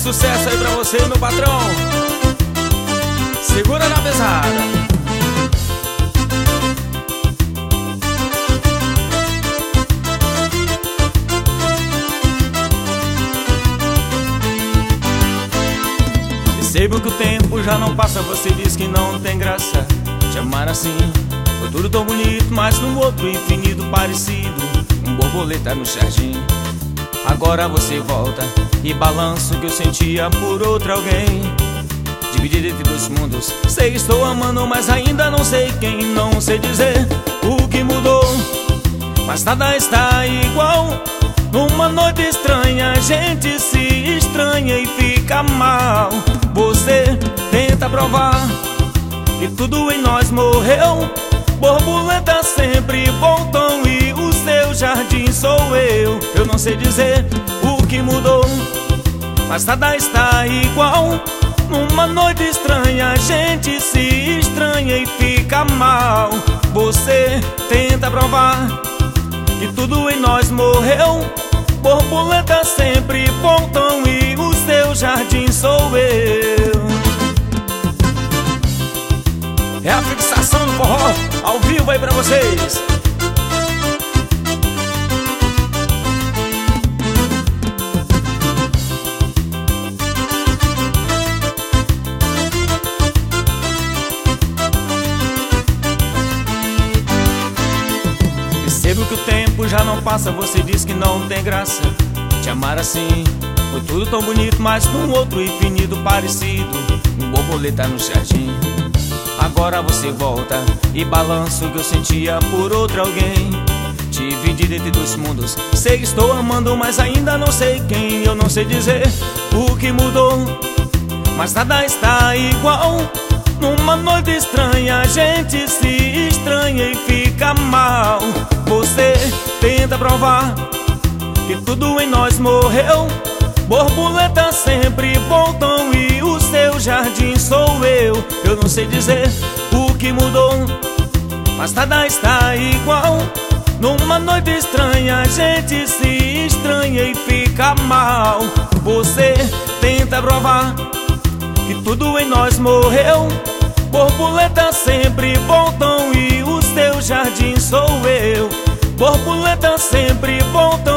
sucesso aí pra você, meu patrão. Segura na pesada. Percebo que o tempo já não passa, você diz que não tem graça. Te amar assim foi tudo tão bonito, mas num outro infinito parecido, borboleta no jardim. Agora você volta e balança o que eu sentia por outro alguém. Dividido entre dois mundos, sei que estou amando, mas ainda não sei quem. Não sei dizer o que mudou, mas nada está igual. Numa noite estranha a gente se estranha e fica mal. Você tenta provar que tudo em nós morreu. Borboletas sempre voltam e o seu jardim sou eu. Eu não sei dizer o que mudou, mas nada está igual. Numa noite estranha a gente se estranha e fica mal. Você tenta provar que tudo em nós morreu. Borboletas sempre voltam e o seu jardim sou eu. É a fixação do forró, ao vivo aí pra vocês. Percebo que o tempo já não passa, você diz que não tem graça. Te amar assim foi tudo tão bonito, mas num outro infinito parecido, borboleta no jardim. Agora você volta e balança o que eu sentia por outro alguém. Dividido entre dois mundos, sei que estou amando, mas ainda não sei quem. Eu não sei dizer o que mudou, mas nada está igual. Numa noite estranha a gente se estranha e fica mal. Você tenta provar que tudo em nós morreu. Borboletas sempre voltam e o seu jardim sou eu. Eu não sei dizer o que mudou, mas nada está igual. Numa noite estranha a gente se estranha e fica mal. Você tenta provar que tudo em nós morreu. Borboletas sempre voltam e o seu jardim sou eu. Borboletas sempre voltam